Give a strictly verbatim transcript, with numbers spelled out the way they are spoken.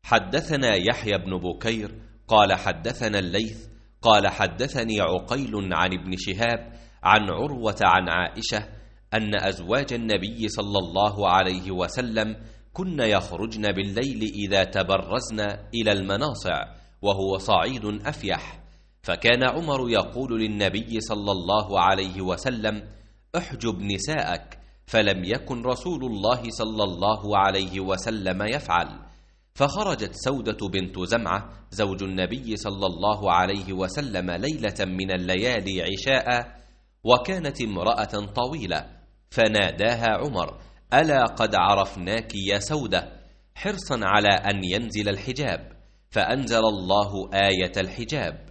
حدثنا يحيى بن بكير قال حدثنا الليث قال حدثني عقيل عن ابن شهاب عن عروة عن عائشة أن أزواج النبي صلى الله عليه وسلم كن يخرجن بالليل إذا تبرزن إلى المناصع وهو صعيد أفيح، فكان عمر يقول للنبي صلى الله عليه وسلم: احجب نساءك، فلم يكن رسول الله صلى الله عليه وسلم يفعل. فخرجت سودة بنت زمعة زوج النبي صلى الله عليه وسلم ليلة من الليالي عشاء، وكانت امرأة طويلة، فناداها عمر: ألا قد عرفناك يا سودة، حرصا على أن ينزل الحجاب، فأنزل الله آية الحجاب: